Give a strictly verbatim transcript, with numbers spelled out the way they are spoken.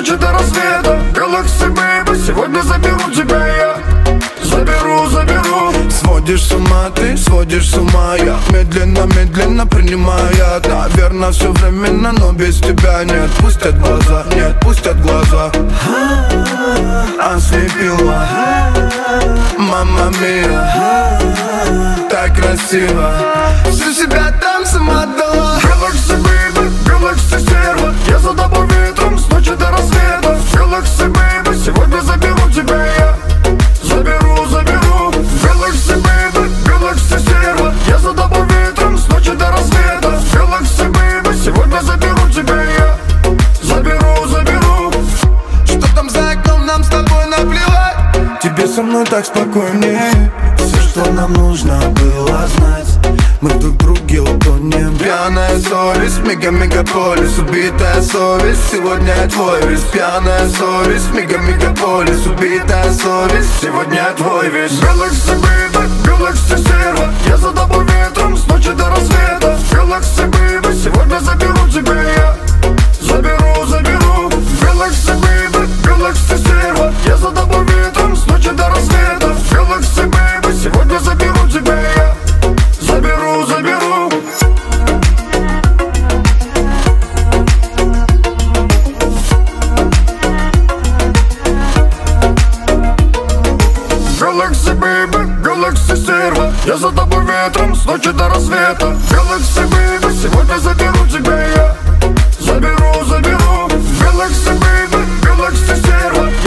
ночи до рассвета. Galaxy Baby, сегодня заберу тебя я. Заберу, заберу. Сводишь с ума ты, сводишь с ума я. Медленно, медленно принимая. Наверное, все временно, но без тебя не отпустят глаза, не отпустят глаза. Ослепила, мама мия, так красиво, всю себя там сама отдала. Galaxy Baby, Galaxy стерва, я за тобой ветром с ночи до рассвета. Galaxy Baby, сегодня заберу тебя я. Заберу, заберу. Galaxy Baby, Galaxy стерва, я за тобой ветром с ночи до рассвета. Galaxy Baby, сегодня заберу тебя я. Заберу, заберу. Что там за окном, нам с тобой наплевать. Тебе со мной так спокойнее. Все, что нам нужно было знать, мы друг в друге утонем. Пьяная совесть, мега-мегаполис, убитая совесть. Сегодня я твой весь. Пьяная совесть, мега-мегаполис, убитая совесть. Сегодня я твой весь. Galaxy Baby, Galaxy стерва, я за тобой ветром с ночи до рассвета. Galaxy Baby, сегодня заберу тебя я. Заберу, заберу. Galaxy Baby, Galaxy стерва, я за тобой ветром с ночи до рассвета. Galaxy Baby, сегодня заберу тебя я. Заберу, заберу. Galaxy Baby, Galaxy стерва, я за тобой ветром с ночи до рассвета. Galaxy Baby, сегодня заберу тебя я. Заберу, заберу. Galaxy Baby, Galaxy стерва,